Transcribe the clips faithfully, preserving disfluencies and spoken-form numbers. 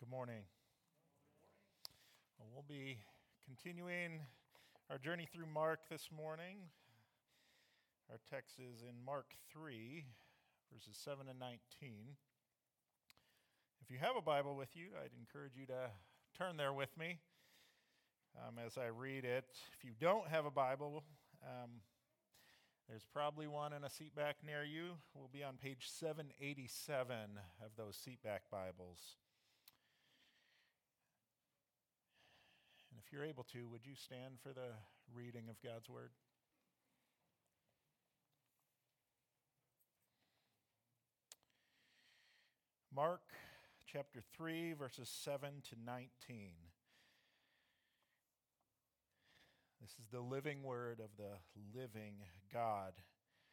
Good morning. Well, we'll be continuing our journey through Mark this morning. Our text is in Mark three, verses seven and nineteen. If you have a Bible with you, I'd encourage you to turn there with me um, as I read it. If you don't have a Bible, um, there's probably one in a seat back near you. We'll be on page seven eighty-seven of those seat back Bibles. And if you're able to, would you stand for the reading of God's Word? Mark chapter three, verses seven to nineteen. This is the living word of the living God.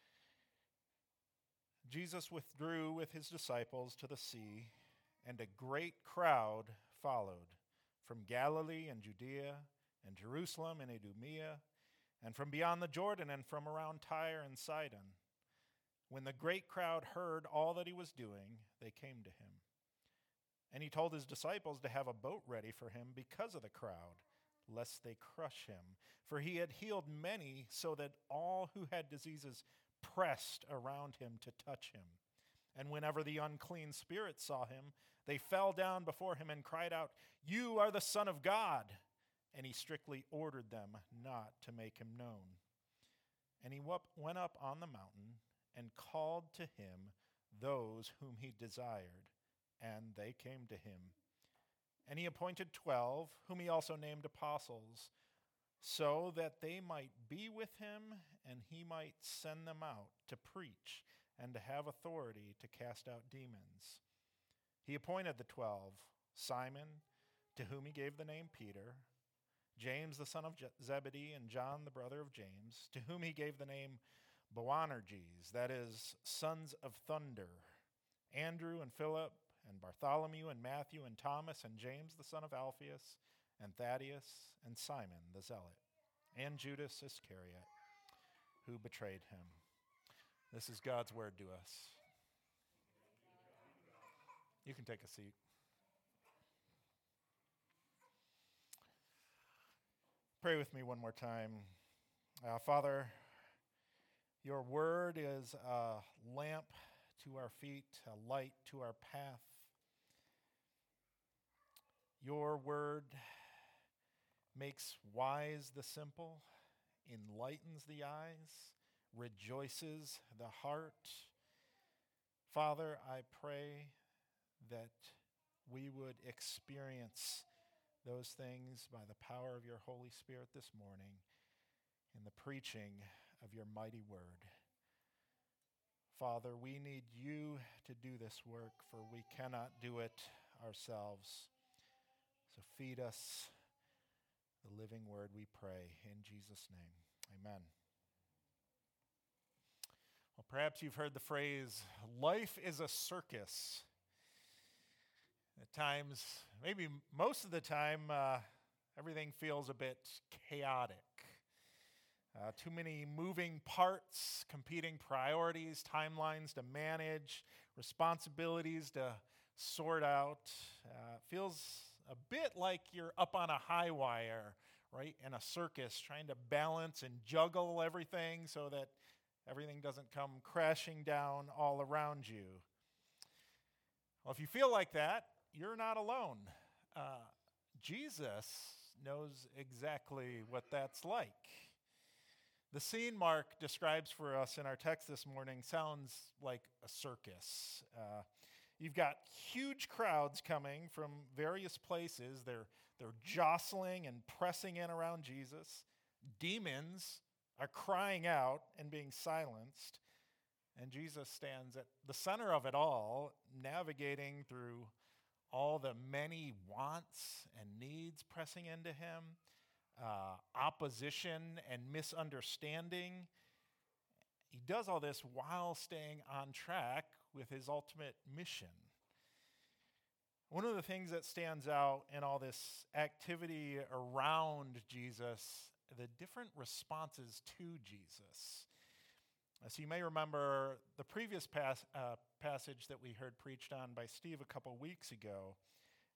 Jesus withdrew with his disciples to the sea, and a great crowd followed from Galilee and Judea and Jerusalem and Idumea, and from beyond the Jordan and from around Tyre and Sidon. When the great crowd heard all that he was doing, they came to him. And he told his disciples to have a boat ready for him because of the crowd, lest they crush him. For he had healed many, so that all who had diseases pressed around him to touch him. And whenever the unclean spirits saw him, they fell down before him and cried out, "You are the Son of God!" And he strictly ordered them not to make him known. And he went up on the mountain and called to him those whom he desired, and they came to him. And he appointed twelve, whom he also named apostles, so that they might be with him and he might send them out to preach and to have authority to cast out demons. He appointed the twelve, Simon, to whom he gave the name Peter, James the son of Zebedee, and John the brother of James, to whom he gave the name Boanerges, that is, sons of thunder, Andrew and Philip, and Bartholomew and Matthew and Thomas and James the son of Alphaeus, and Thaddeus and Simon the Zealot, and Judas Iscariot, who betrayed him. This is God's word to us. You can take a seat. Pray with me one more time. Uh, Father, your word is a lamp to our feet, a light to our path. Your word makes wise the simple, enlightens the eyes, rejoices the heart. Father, I pray that we would experience those things by the power of your Holy Spirit this morning in the preaching of your mighty word. Father, we need you to do this work, for we cannot do it ourselves. So feed us the living word, we pray, in Jesus' name. Amen. Well, perhaps you've heard the phrase, life is a circus. At times, maybe most of the time, uh, everything feels a bit chaotic. Uh, too many moving parts, competing priorities, timelines to manage, responsibilities to sort out. Uh, it feels a bit like you're up on a high wire, right, in a circus, trying to balance and juggle everything so that everything doesn't come crashing down all around you. Well, if you feel like that, you're not alone. Uh, Jesus knows exactly what that's like. The scene Mark describes for us in our text this morning sounds like a circus. Uh, you've got huge crowds coming from various places. They're, they're jostling and pressing in around Jesus. Demons are crying out and being silenced. And Jesus stands at the center of it all, navigating through all the many wants and needs pressing into him, uh, opposition and misunderstanding. He does all this while staying on track with his ultimate mission. One of the things that stands out in all this activity around Jesus, the different responses to Jesus. So you may remember the previous pas- uh, passage that we heard preached on by Steve a couple weeks ago.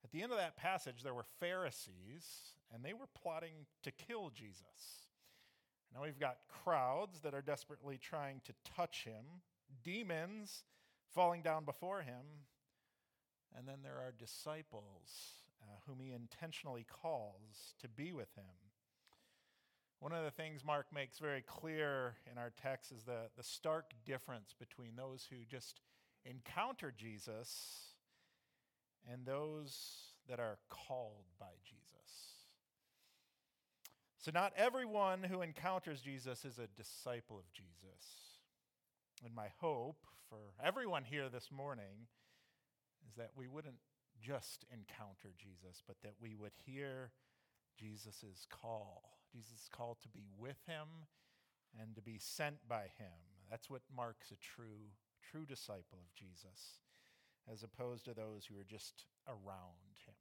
At the end of that passage, there were Pharisees, and they were plotting to kill Jesus. Now we've got crowds that are desperately trying to touch him, demons falling down before him, and then there are disciples uh, whom he intentionally calls to be with him. One of the things Mark makes very clear in our text is the, the stark difference between those who just encounter Jesus and those that are called by Jesus. So not everyone who encounters Jesus is a disciple of Jesus. And my hope for everyone here this morning is that we wouldn't just encounter Jesus, but that we would hear Jesus' call. Jesus' call to be with him and to be sent by him. That's what marks a true, true disciple of Jesus, as opposed to those who are just around him.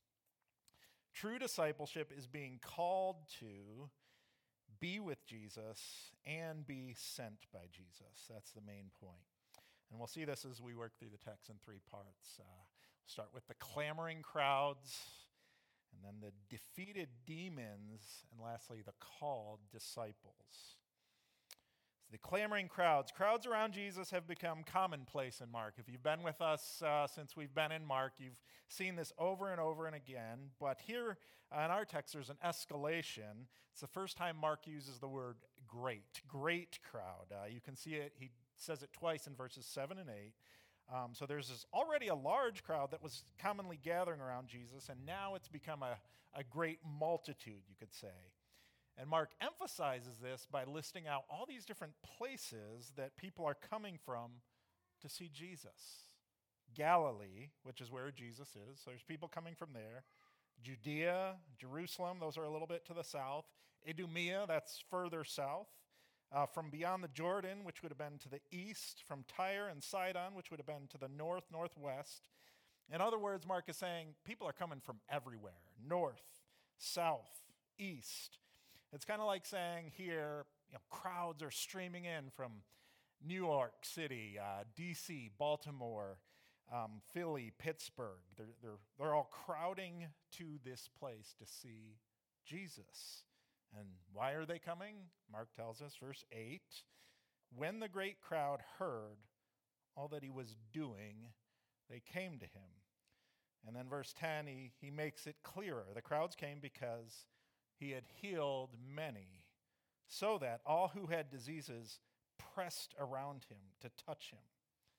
True discipleship is being called to be with Jesus and be sent by Jesus. That's the main point. And we'll see this as we work through the text in three parts. Uh, we'll start with the clamoring crowds, and then the defeated demons, and lastly, the called disciples. So the clamoring crowds. Crowds around Jesus have become commonplace in Mark. If you've been with us uh, since we've been in Mark, you've seen this over and over and again. But here uh, in our text, there's an escalation. It's the first time Mark uses the word great, great crowd. Uh, you can see it. He says it twice in verses seven and eight. Um, so there's this already a large crowd that was commonly gathering around Jesus, and now it's become a, a great multitude, you could say. And Mark emphasizes this by listing out all these different places that people are coming from to see Jesus. Galilee, which is where Jesus is, so there's people coming from there. Judea, Jerusalem, those are a little bit to the south. Idumea, that's further south. Uh, from beyond the Jordan, which would have been to the east, from Tyre and Sidon, which would have been to the north, northwest. In other words, Mark is saying people are coming from everywhere, north, south, east. It's kind of like saying here, you know, crowds are streaming in from New York City, uh, D C, Baltimore, um, Philly, Pittsburgh. They're, they're, they're all crowding to this place to see Jesus. And why are they coming? Mark tells us, verse eight, when the great crowd heard all that he was doing, they came to him. And then verse ten, he, he makes it clearer. The crowds came because he had healed many, so that all who had diseases pressed around him to touch him.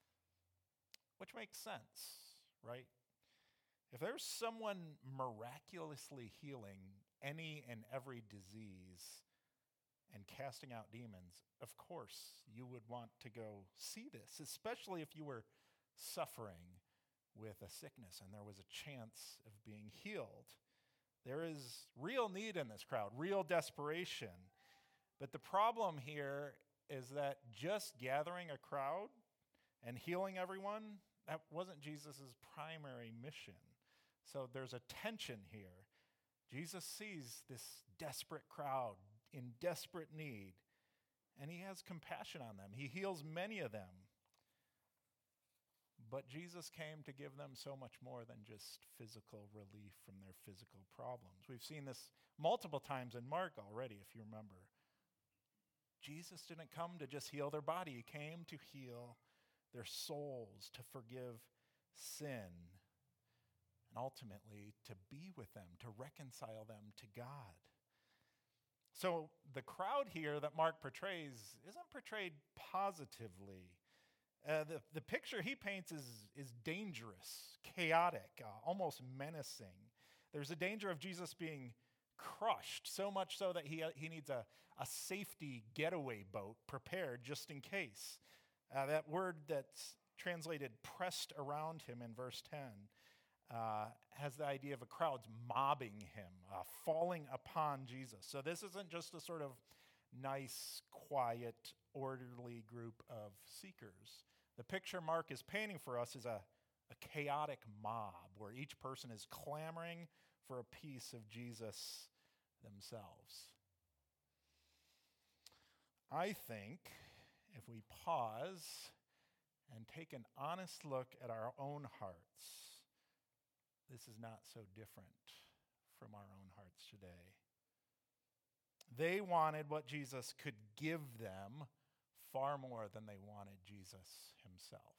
Which makes sense, right? If there's someone miraculously healing any and every disease and casting out demons, of course you would want to go see this, especially if you were suffering with a sickness and there was a chance of being healed. There is real need in this crowd, real desperation. But the problem here is that just gathering a crowd and healing everyone, that wasn't Jesus' primary mission. So there's a tension here. Jesus sees this desperate crowd in desperate need, and he has compassion on them. He heals many of them. But Jesus came to give them so much more than just physical relief from their physical problems. We've seen this multiple times in Mark already, if you remember. Jesus didn't come to just heal their body. He came to heal their souls, to forgive sin, and ultimately to be with them, to reconcile them to God. So the crowd here that Mark portrays isn't portrayed positively. Uh, the, the picture he paints is, is dangerous, chaotic, uh, almost menacing. There's a danger of Jesus being crushed, so much so that he, uh, he needs a, a safety getaway boat prepared just in case. Uh, that word that's translated pressed around him in verse ten uh, has the idea of a crowd mobbing him, uh, falling upon Jesus. So this isn't just a sort of nice, quiet, orderly group of seekers. The picture Mark is painting for us is a, a chaotic mob where each person is clamoring for a piece of Jesus themselves. I think if we pause and take an honest look at our own hearts, this is not so different from our own hearts today. They wanted what Jesus could give them far more than they wanted Jesus himself.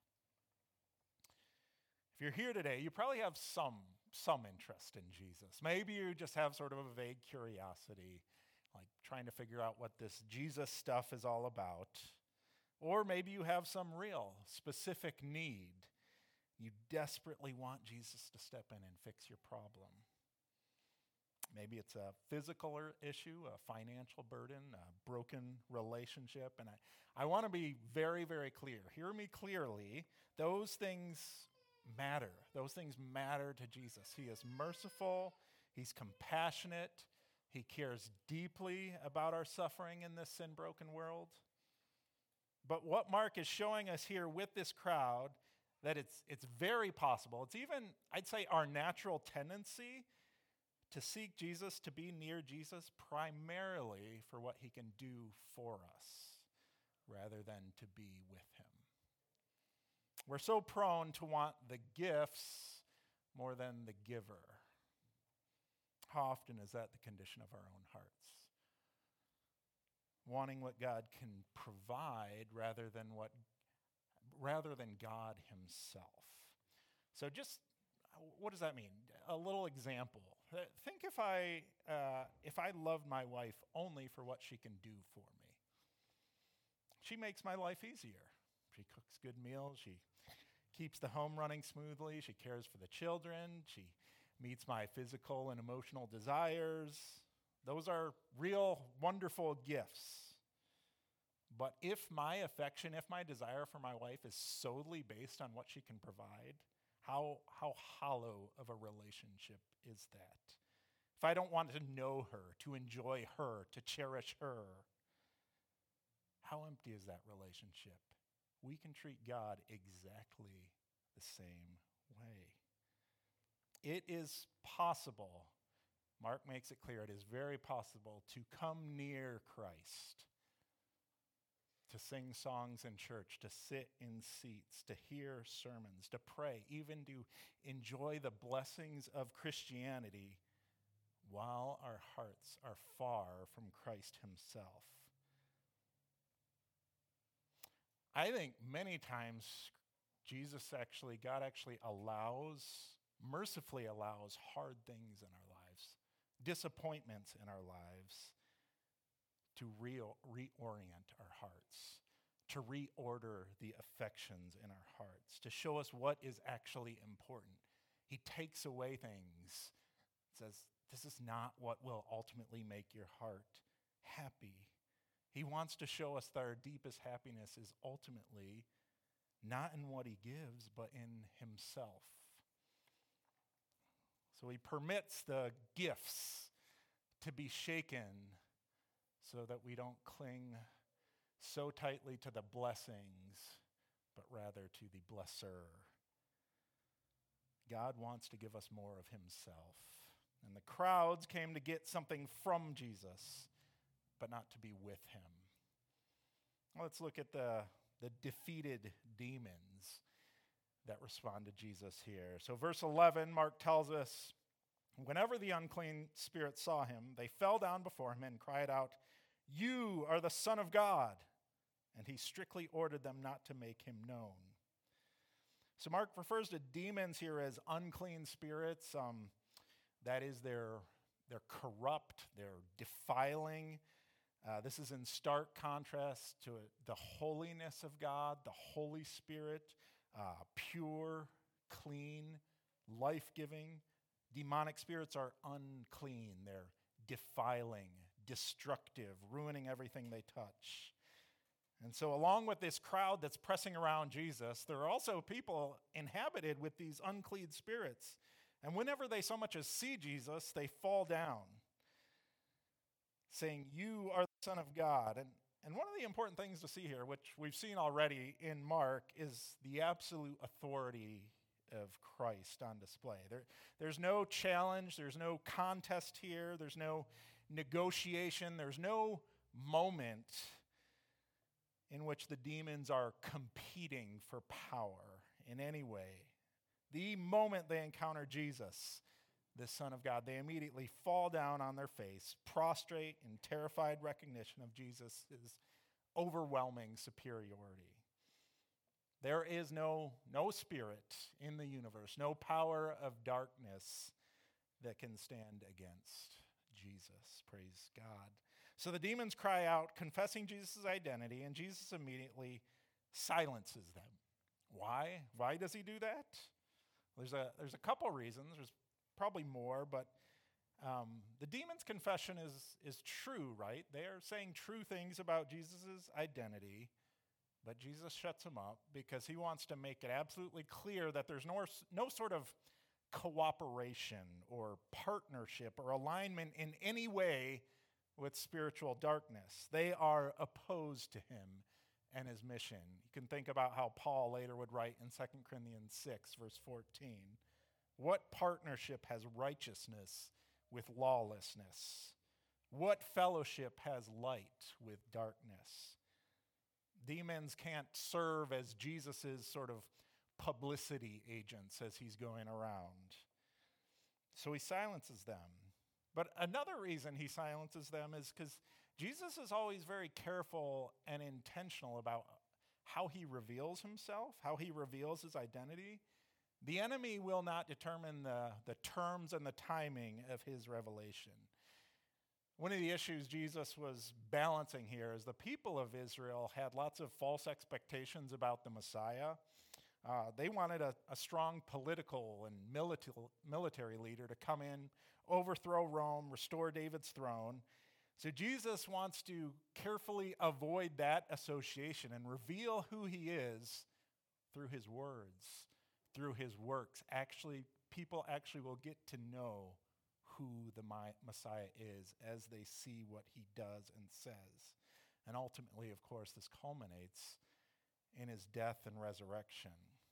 If you're here today, you probably have some, some interest in Jesus. Maybe you just have sort of a vague curiosity, like trying to figure out what this Jesus stuff is all about. Or maybe you have some real, specific need. You desperately want Jesus to step in and fix your problem. Maybe it's a physical issue, a financial burden, a broken relationship. And I, I want to be very, very clear. Hear me clearly. Those things matter. Those things matter to Jesus. He is merciful. He's compassionate. He cares deeply about our suffering in this sin-broken world. But what Mark is showing us here with this crowd, that it's it's very possible. It's even, I'd say, our natural tendency to seek Jesus, to be near Jesus, primarily for what he can do for us, rather than to be with him. We're so prone to want the gifts more than the giver. How often is that the condition of our own hearts? Wanting what God can provide rather than what, rather than God himself. So just, what does that mean? A little example. Think if I, uh, if I loved my wife only for what she can do for me. She makes my life easier. She cooks good meals. She keeps the home running smoothly. She cares for the children. She meets my physical and emotional desires. Those are real, wonderful gifts. But if my affection, if my desire for my wife is solely based on what she can provide, how, how hollow of a relationship is that? If I don't want to know her, to enjoy her, to cherish her, how empty is that relationship? We can treat God exactly the same way. It is possible, Mark makes it clear, it is very possible to come near Christ, to sing songs in church, to sit in seats, to hear sermons, to pray, even to enjoy the blessings of Christianity while our hearts are far from Christ himself. I think many times Jesus actually, God actually allows, mercifully allows hard things in our lives, disappointments in our lives, to re- reorient our hearts, to reorder the affections in our hearts, to show us what is actually important. He takes away things, says, this is not what will ultimately make your heart happy. He wants to show us that our deepest happiness is ultimately not in what he gives, but in himself. So he permits the gifts to be shaken so that we don't cling so tightly to the blessings, but rather to the blesser. God wants to give us more of himself. And the crowds came to get something from Jesus, but not to be with him. Let's look at the, the defeated demons that respond to Jesus here. So verse eleven, Mark tells us, whenever the unclean spirits saw him, they fell down before him and cried out, "You are the Son of God." And he strictly ordered them not to make him known. So Mark refers to demons here as unclean spirits. Um, that is, they're, they're corrupt, they're defiling. Uh, this is in stark contrast to the holiness of God, the Holy Spirit, uh, pure, clean, life-giving. Demonic spirits are unclean. They're defiling, destructive, ruining everything they touch. And so along with this crowd that's pressing around Jesus, there are also people inhabited with these unclean spirits. And whenever they so much as see Jesus, they fall down, saying, "You are the Son of God." And, and one of the important things to see here, which we've seen already in Mark, is the absolute authority of Christ on display. There, there's no challenge, there's no contest here, there's no negotiation, there's no moment in which the demons are competing for power in any way. the moment they encounter Jesus, the Son of God, they immediately fall down on their face, prostrate in terrified recognition of Jesus' overwhelming superiority. There is no, no spirit in the universe, no power of darkness that can stand against Jesus. Praise God. So the demons cry out, confessing Jesus' identity, and Jesus immediately silences them. Why? Why does he do that? There's a, there's a couple reasons. There's probably more, but um, the demons' confession is, is true, right? They are saying true things about Jesus' identity, but Jesus shuts them up because he wants to make it absolutely clear that there's no, no sort of cooperation or partnership or alignment in any way with spiritual darkness. They are opposed to him and his mission. You can think about how Paul later would write in Second Corinthians six, verse fourteen. What partnership has righteousness with lawlessness? What fellowship has light with darkness? Demons can't serve as Jesus's sort of publicity agents as he's going around. So he silences them. But another reason he silences them is because Jesus is always very careful and intentional about how he reveals himself, how he reveals his identity. The enemy will not determine the, the terms and the timing of his revelation. One of the issues Jesus was balancing here is the people of Israel had lots of false expectations about the Messiah. Uh, they wanted a, a strong political and milita- military leader to come in, overthrow Rome, restore David's throne. So Jesus wants to carefully avoid that association and reveal who he is through his words, through his works. Actually, people actually will get to know who the Messiah is as they see what he does and says. And ultimately, of course, this culminates in his death and resurrection.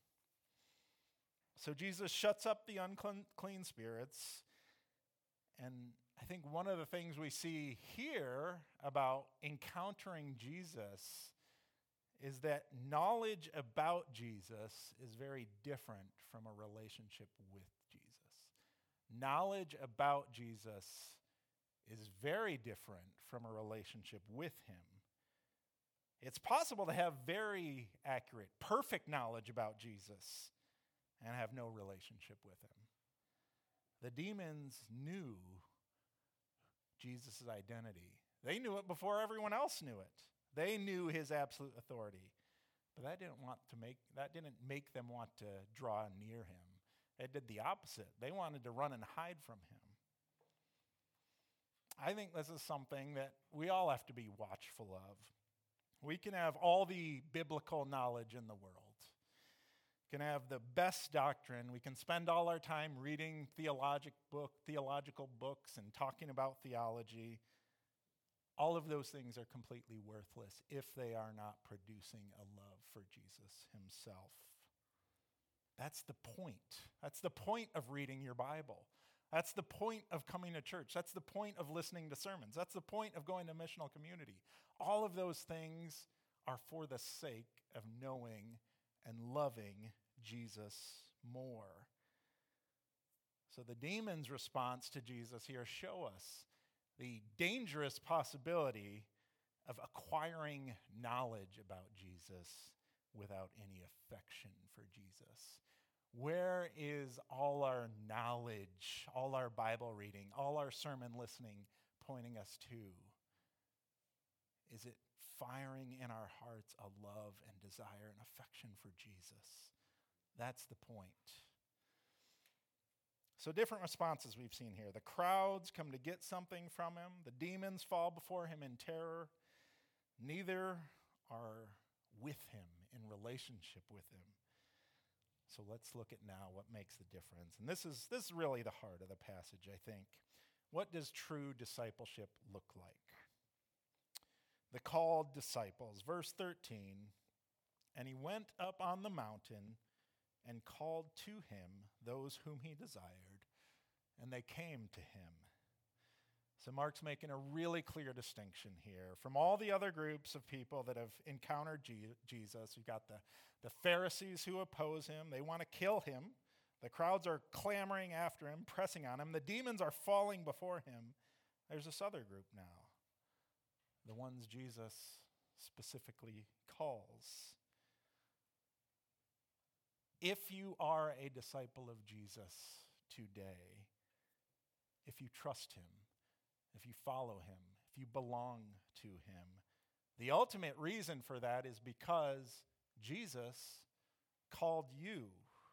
So Jesus shuts up the unclean spirits. And I think one of the things we see here about encountering Jesus is that knowledge about Jesus is very different from a relationship with Jesus. Knowledge about Jesus is very different from a relationship with him. It's possible to have very accurate, perfect knowledge about Jesus and have no relationship with him. The demons knew Jesus' identity. They knew it before everyone else knew it. They knew his absolute authority. But that didn't want to make that didn't make them want to draw near him. It did the opposite. They wanted to run and hide from him. I think this is something that we all have to be watchful of. We can have all the biblical knowledge in the world. Can have the best doctrine. We can spend all our time reading theologic book, theological books and talking about theology. All of those things are completely worthless if they are not producing a love for Jesus himself. That's the point. That's the point of reading your Bible. That's the point of coming to church. That's the point of listening to sermons. That's the point of going to missional community. All of those things are for the sake of knowing and loving Jesus more. So the demons' response to Jesus here show us the dangerous possibility of acquiring knowledge about Jesus without any affection for Jesus. Where is all our knowledge, all our Bible reading, all our sermon listening pointing us to? Is it firing in our hearts a love and desire and affection for Jesus? That's the point. So different responses we've seen here. The crowds come to get something from him. The demons fall before him in terror. Neither are with him, in relationship with him. So let's look at now what makes the difference. And this is, this is really the heart of the passage, I think. What does true discipleship look like? The called disciples. Verse thirteen, and he went up on the mountain and called to him those whom he desired, and they came to him. So Mark's making a really clear distinction here. From all the other groups of people that have encountered Je- Jesus, we've got the, the Pharisees who oppose him. They want to kill him. The crowds are clamoring after him, pressing on him. The demons are falling before him. There's this other group now, the ones Jesus specifically calls. If you are a disciple of Jesus today, if you trust him, if you follow him, if you belong to him, the ultimate reason for that is because Jesus called you.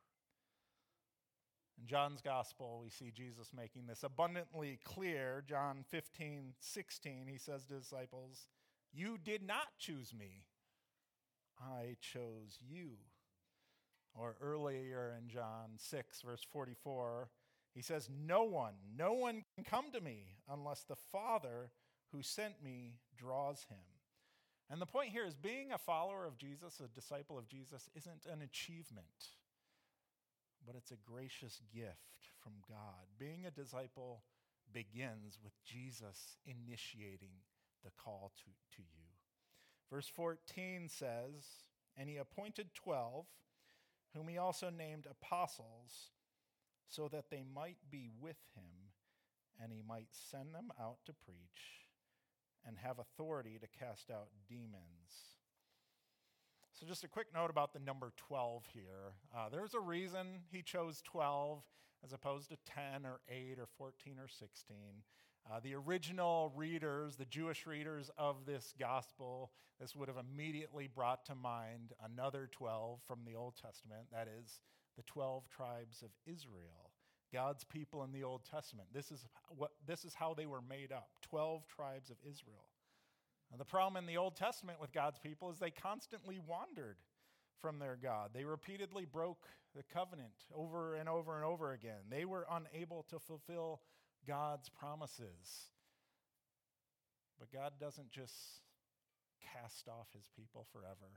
In John's gospel, we see Jesus making this abundantly clear. John fifteen sixteen, he says to disciples, "You did not choose me. I chose you." Or earlier in John six, verse forty-four, he says, "No one, no one can come to me unless the Father who sent me draws him." And the point here is being a follower of Jesus, a disciple of Jesus, isn't an achievement, but it's a gracious gift from God. Being a disciple begins with Jesus initiating the call to, to you. Verse fourteen says, "And he appointed twelve, whom he also named apostles, so that they might be with him, and he might send them out to preach and have authority to cast out demons." So just a quick note about the number twelve here. Uh, there's a reason he chose twelve as opposed to ten or eight or fourteen or sixteen. Uh, the original readers, the Jewish readers of this gospel, this would have immediately brought to mind another twelve from the Old Testament, that is, the twelve tribes of Israel, God's people in the Old Testament. This is what this is how they were made up, twelve tribes of Israel. Now, the problem in the Old Testament with God's people is they constantly wandered from their God. They repeatedly broke the covenant over and over and over again. They were unable to fulfill God's promises. But God doesn't just cast off his people forever.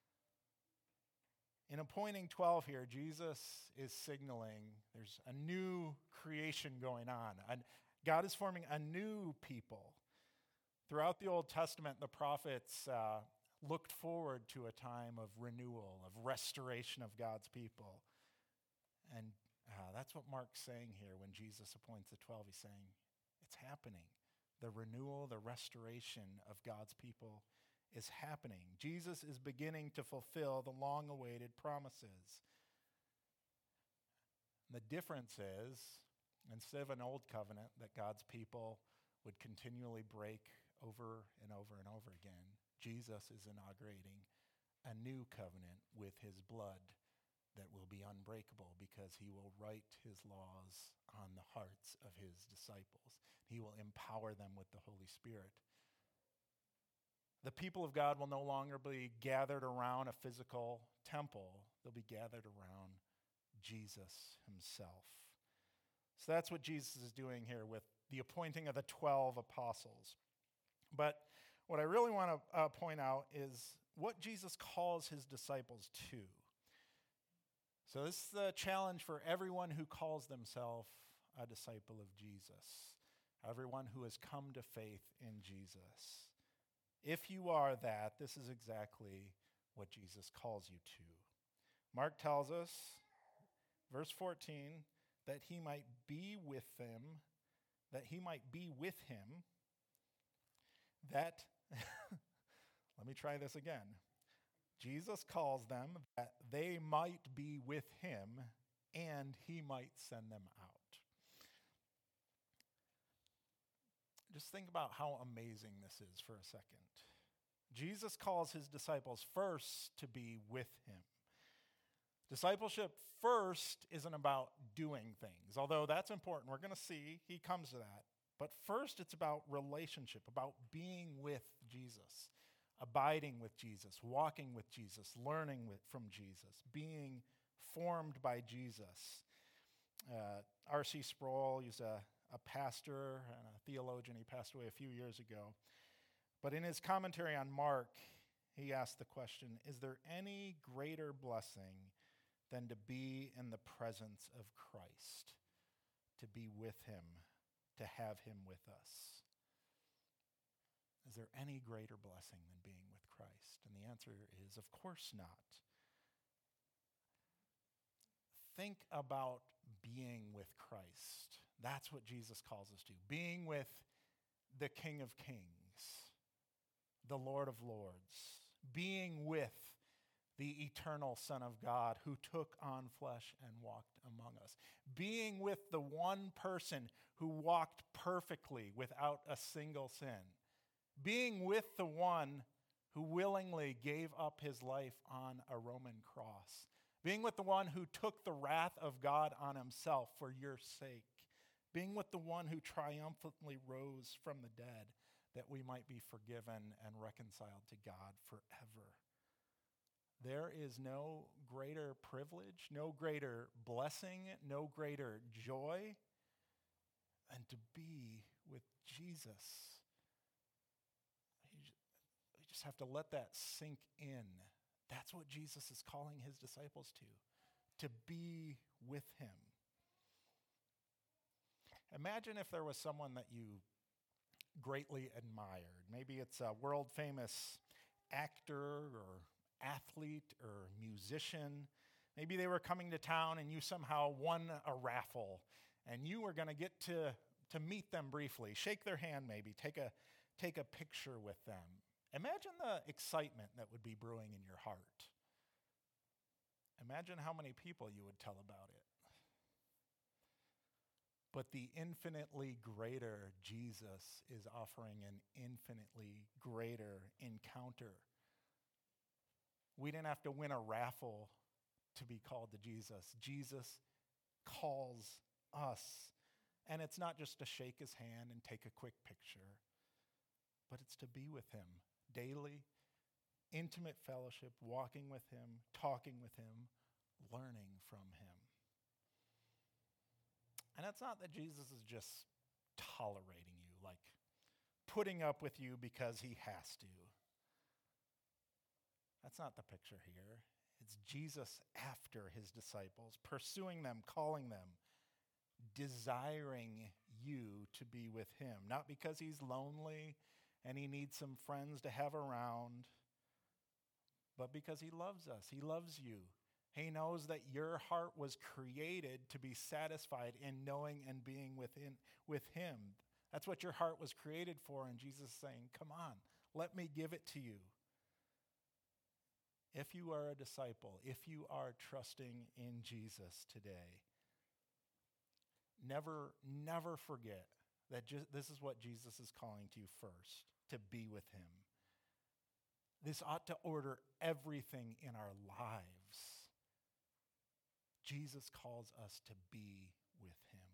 In appointing twelve here, Jesus is signaling there's a new creation going on. And God is forming a new people. Throughout the Old Testament, the prophets uh, looked forward to a time of renewal, of restoration of God's people. And uh, that's what Mark's saying here when Jesus appoints the twelve. He's saying, it's happening. The renewal, the restoration of God's people is happening. Jesus is beginning to fulfill the long-awaited promises. And the difference is, instead of an old covenant that God's people would continually break over and over and over again, Jesus is inaugurating a new covenant with his blood that will be unbreakable because he will write his laws on the hearts of his disciples. He will empower them with the Holy Spirit. The people of God will no longer be gathered around a physical temple. They'll be gathered around Jesus himself. So that's what Jesus is doing here with the appointing of the twelve apostles. But what I really want to uh, point out is what Jesus calls his disciples to. So this is the challenge for everyone who calls themselves a disciple of Jesus, everyone who has come to faith in Jesus. If you are that, this is exactly what Jesus calls you to. Mark tells us, verse fourteen, that he might be with them, that he might be with him, that, let me try this again. Jesus calls them that they might be with him and he might send them out. Just think about how amazing this is for a second. Jesus calls his disciples first to be with him. Discipleship first isn't about doing things, although that's important. We're going to see he comes to that. But first, it's about relationship, about being with Jesus, abiding with Jesus, walking with Jesus, learning with, from Jesus, being formed by Jesus. Uh, R C Sproul, he's a, a pastor and a theologian. He passed away a few years ago. But in his commentary on Mark, he asked the question, is there any greater blessing than to be in the presence of Christ, to be with him, to have him with us? Is there any greater blessing than being with Christ? And the answer is, of course not. think about being with Christ. That's what Jesus calls us to. Being with the King of Kings, the Lord of Lords. Being with the eternal Son of God who took on flesh and walked among us. Being with the one person who walked perfectly without a single sin. Being with the one who willingly gave up his life on a Roman cross. Being with the one who took the wrath of God on himself for your sake. Being with the one who triumphantly rose from the dead that we might be forgiven and reconciled to God forever. There is no greater privilege, no greater blessing, no greater joy than to be with Jesus. You just have to let that sink in. That's what Jesus is calling his disciples to, to be with him. Imagine if there was someone that you greatly admired. Maybe it's a world famous actor or athlete or musician. Maybe they were coming to town and you somehow won a raffle and you were going to get to to meet them briefly, shake their hand maybe, take a take a picture with them. Imagine the excitement that would be brewing in your heart. Imagine how many people you would tell about it. But the infinitely greater Jesus is offering an infinitely greater encounter. We didn't have to win a raffle to be called to Jesus. Jesus calls us. And it's not just to shake his hand and take a quick picture, but it's to be with him daily, intimate fellowship, walking with him, talking with him, learning from him. And it's not that Jesus is just tolerating you, like putting up with you because he has to. That's not the picture here. It's Jesus after his disciples, pursuing them, calling them, desiring you to be with him. Not because he's lonely and he needs some friends to have around, but because he loves us. He loves you. He knows that your heart was created to be satisfied in knowing and being within, with him. That's what your heart was created for, and Jesus is saying, come on, let me give it to you. If you are a disciple, if you are trusting in Jesus today, never, never forget that ju- this is what Jesus is calling to you first, to be with him. This ought to order everything in our lives. Jesus calls us to be with him.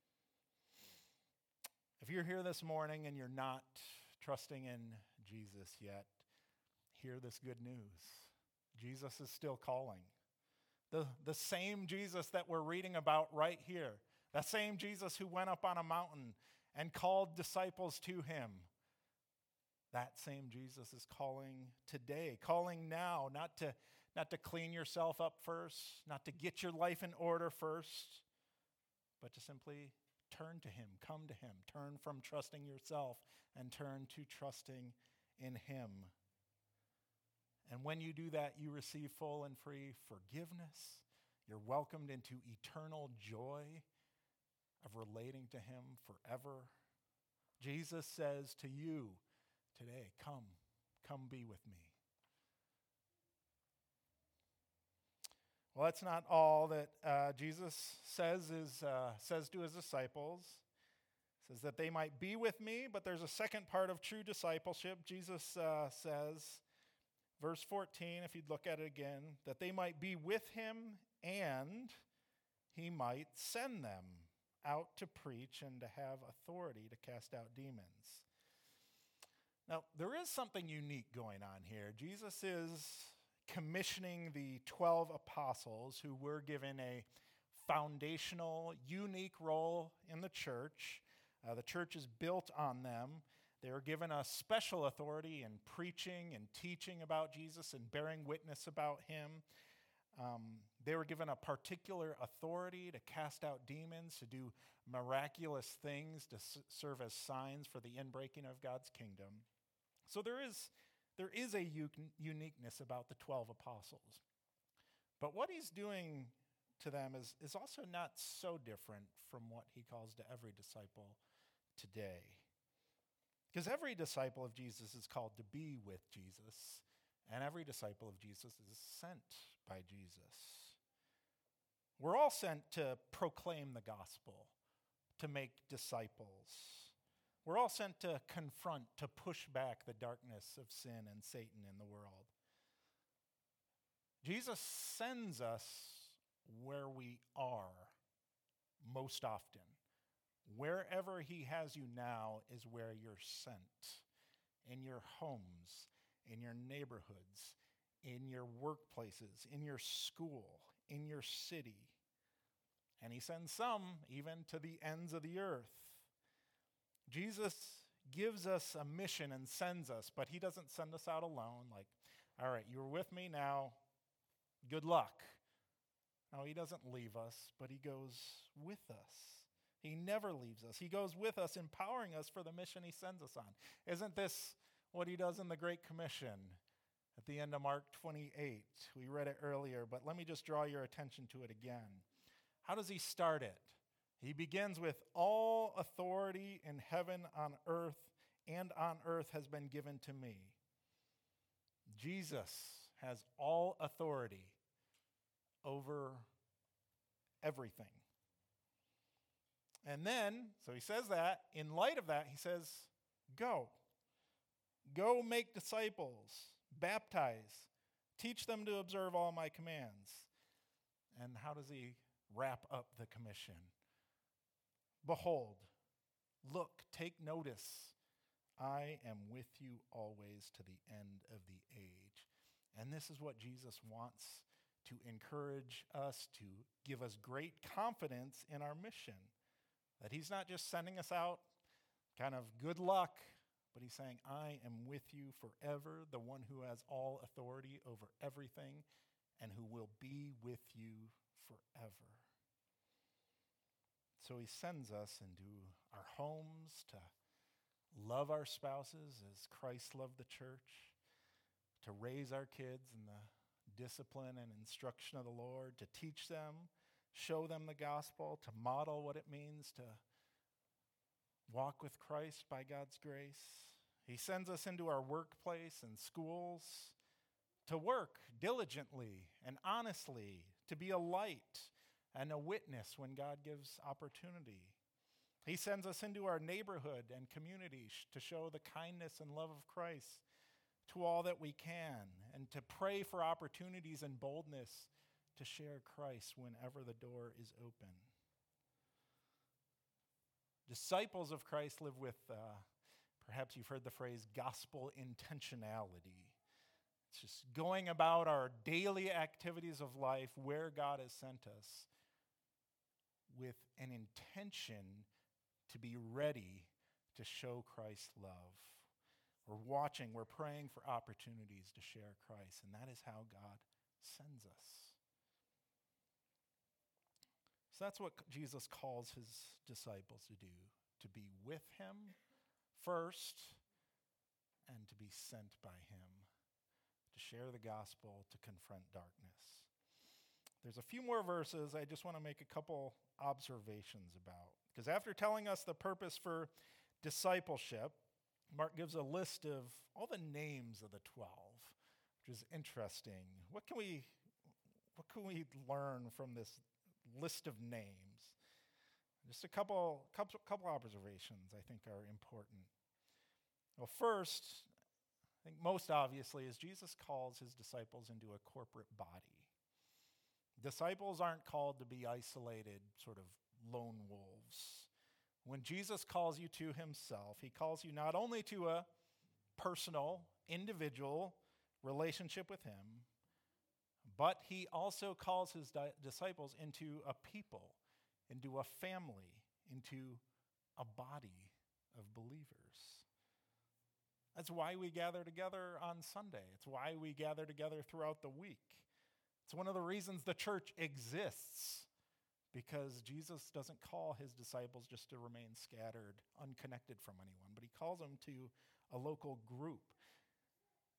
If you're here this morning and you're not trusting in Jesus yet, hear this good news. Jesus is still calling. The, the same Jesus that we're reading about right here, the same Jesus who went up on a mountain and called disciples to him, that same Jesus is calling today, calling now, not to, not to clean yourself up first, not to get your life in order first, but to simply turn to him, come to him, turn from trusting yourself and turn to trusting in him. And when you do that, you receive full and free forgiveness. You're welcomed into eternal joy of relating to him forever. Jesus says to you today, come, come be with me. Well, that's not all that uh, Jesus says is uh, says to his disciples. He says that they might be with me, but there's a second part of true discipleship. Jesus uh, says, verse fourteen, if you'd look at it again, that they might be with him and he might send them out to preach and to have authority to cast out demons. Now, there is something unique going on here. Jesus is commissioning the twelve apostles who were given a foundational, unique role in the church. Uh, the church is built on them. They were given a special authority in preaching and teaching about Jesus and bearing witness about him. Um, they were given a particular authority to cast out demons, to do miraculous things, to s- serve as signs for the inbreaking of God's kingdom. So there is, there is a u- uniqueness about the twelve apostles. But what he's doing to them is, is also not so different from what he calls to every disciple today. Because every disciple of Jesus is called to be with Jesus, and every disciple of Jesus is sent by Jesus. We're all sent to proclaim the gospel, to make disciples. We're all sent to confront, to push back the darkness of sin and Satan in the world. Jesus sends us where we are most often. Wherever he has you now is where you're sent. In your homes, in your neighborhoods, in your workplaces, in your school, in your city. And he sends some even to the ends of the earth. Jesus gives us a mission and sends us, but he doesn't send us out alone like, all right, you're with me now, good luck. No, he doesn't leave us, but he goes with us. He never leaves us. He goes with us, empowering us for the mission he sends us on. Isn't this what he does in the Great Commission at the end of Mark twenty-eight? We read it earlier, but let me just draw your attention to it again. How does he start it? He begins with, all authority in heaven, on earth, and on earth has been given to me. Jesus has all authority over everything. And then, so he says that, in light of that, he says, go. Go make disciples, baptize, teach them to observe all my commands. And how does he wrap up the commission? Behold, look, take notice. I am with you always to the end of the age. And this is what Jesus wants to encourage us, to give us great confidence in our mission. That he's not just sending us out kind of good luck, but he's saying, I am with you forever, the one who has all authority over everything and who will be with you forever. So he sends us into our homes to love our spouses as Christ loved the church, to raise our kids in the discipline and instruction of the Lord, to teach them, show them the gospel, to model what it means to walk with Christ by God's grace. He sends us into our workplace and schools to work diligently and honestly, to be a light and a witness when God gives opportunity. He sends us into our neighborhood and community to show the kindness and love of Christ to all that we can, and to pray for opportunities and boldness to share Christ whenever the door is open. Disciples of Christ live with, uh, perhaps you've heard the phrase, gospel intentionality. It's just going about our daily activities of life where God has sent us with an intention to be ready to show Christ's love. We're watching, we're praying for opportunities to share Christ, and that is how God sends us. So that's what Jesus calls his disciples to do, to be with him first and to be sent by him, to share the gospel, to confront darkness. There's a few more verses I just want to make a couple observations about. Because after telling us the purpose for discipleship, Mark gives a list of all the names of the twelve, which is interesting. What can we, what can we learn from this list of names? Just a couple, couple, couple observations I think are important. Well, first, I think most obviously, is Jesus calls his disciples into a corporate body. Disciples aren't called to be isolated, sort of lone wolves. When Jesus calls you to himself, he calls you not only to a personal, individual relationship with him, but he also calls his di- disciples into a people, into a family, into a body of believers. That's why we gather together on Sunday. It's why we gather together throughout the week. It's one of the reasons the church exists, because Jesus doesn't call his disciples just to remain scattered, unconnected from anyone, but he calls them to a local group.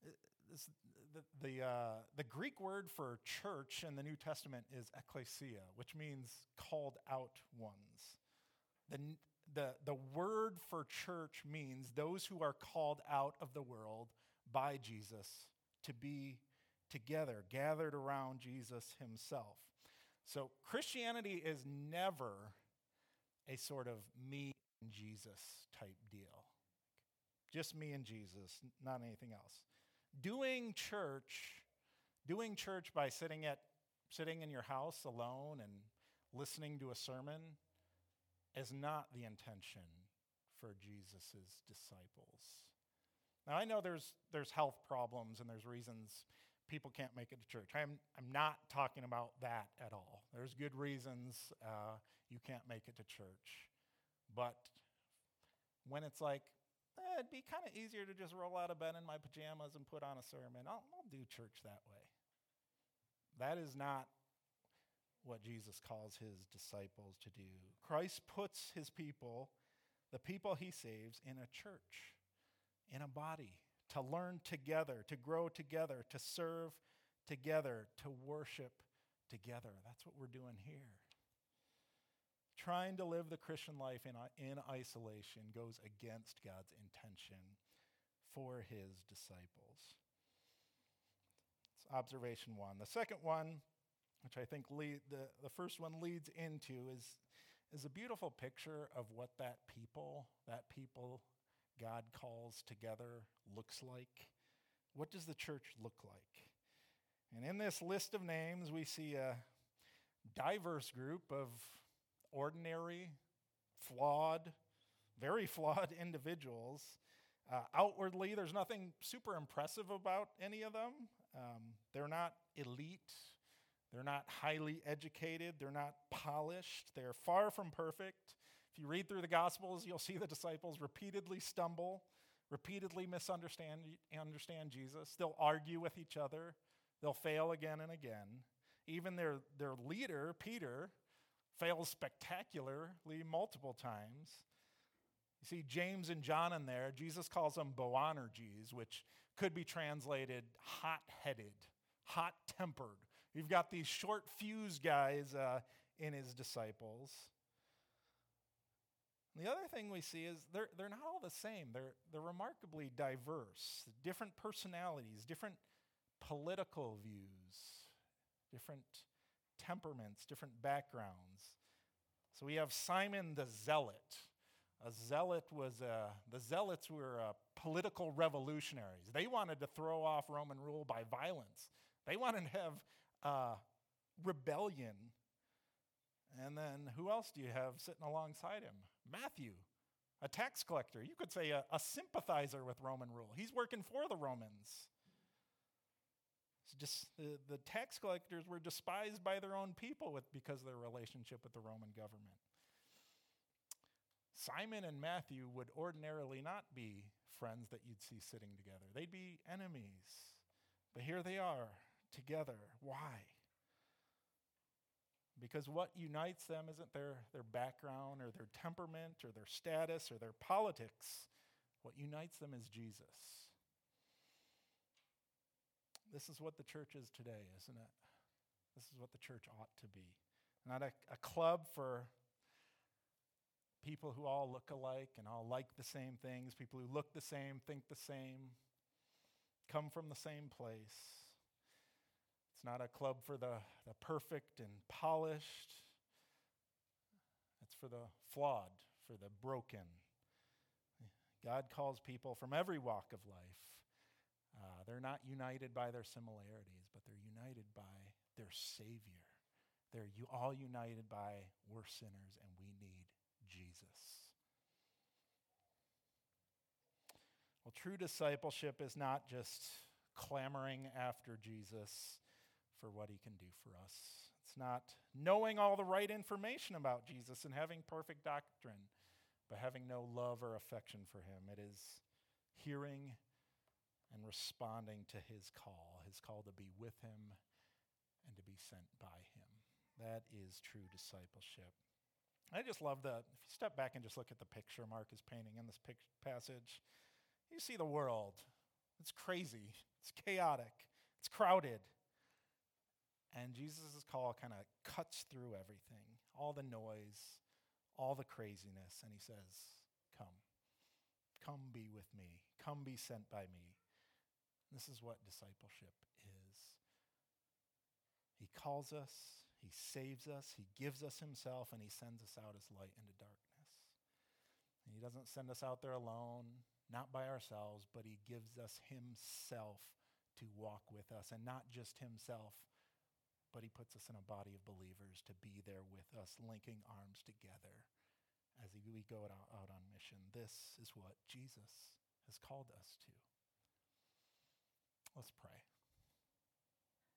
this, the the, uh, the Greek word for church in the New Testament is ekklesia, which means called out ones. The, the, the word for church means those who are called out of the world by Jesus to be together, gathered around Jesus himself. So Christianity is never a sort of me and Jesus type deal. Just me and Jesus, not anything else. Doing church, doing church by sitting at sitting in your house alone and listening to a sermon is not the intention for Jesus' disciples. Now I know there's there's health problems and there's reasons people can't make it to church. I'm I'm not talking about that at all. There's good reasons uh, you can't make it to church. But when it's like, eh, it'd be kind of easier to just roll out of bed in my pajamas and put on a sermon, I'll, I'll do church that way. That is not what Jesus calls his disciples to do. Christ puts his people, the people he saves, in a church, in a body, to learn together, to grow together, to serve together, to worship together. That's what we're doing here. Trying to live the Christian life in, in isolation goes against God's intention for his disciples. It's observation one. The second one, which I think lead, the, the first one leads into, is, is a beautiful picture of what that people, that people God calls together looks like. What does the church look like? And in this list of names, we see a diverse group of ordinary, flawed, very flawed individuals. Uh, outwardly, there's nothing super impressive about any of them. Um, they're not elite. They're not highly educated. They're not polished. They're far from perfect. If you read through the Gospels, you'll see the disciples repeatedly stumble, repeatedly misunderstand understand Jesus. They'll argue with each other. They'll fail again and again. Even their, their leader, Peter, fails spectacularly multiple times. You see James and John in there. Jesus calls them Boanerges, which could be translated hot-headed, hot-tempered. You've got these short fuse guys uh, in his disciples. And the other thing we see is they're, they're not all the same. They're, they're remarkably diverse, different personalities, different political views, different temperaments, different backgrounds. So we have Simon the Zealot. A zealot was a, the Zealots were uh, political revolutionaries. They wanted to throw off Roman rule by violence. They wanted to have uh, rebellion. And then who else do you have sitting alongside him? Matthew, a tax collector. You could say a, a sympathizer with Roman rule. He's working for the Romans. It's just the, the tax collectors were despised by their own people with, because of their relationship with the Roman government. Simon and Matthew would ordinarily not be friends that you'd see sitting together. They'd be enemies. But here they are together. Why? Because what unites them isn't their, their background or their temperament or their status or their politics. What unites them is Jesus. This is what the church is today, isn't it? This is what the church ought to be. Not a, a club for people who all look alike and all like the same things, people who look the same, think the same, come from the same place. It's not a club for the, the perfect and polished. It's for the flawed, for the broken. God calls people from every walk of life. Uh, they're not united by their similarities, but they're united by their Savior. They're u- all united by we're sinners and we need Jesus. Well, true discipleship is not just clamoring after Jesus for what he can do for us. It's not knowing all the right information about Jesus and having perfect doctrine, but having no love or affection for him. It is hearing and responding to his call, his call to be with him and to be sent by him. That is true discipleship. I just love the, if you step back and just look at the picture Mark is painting in this pic- passage, you see the world. It's crazy. It's chaotic. It's crowded. And Jesus' call kind of cuts through everything, all the noise, all the craziness, and he says, come. Come be with me. Come be sent by me. This is what discipleship is. He calls us, he saves us, he gives us himself, and he sends us out as light into darkness. And he doesn't send us out there alone, not by ourselves, but he gives us himself to walk with us, and not just himself, but he puts us in a body of believers to be there with us, linking arms together as we go out, out on mission. This is what Jesus has called us to. Let's pray.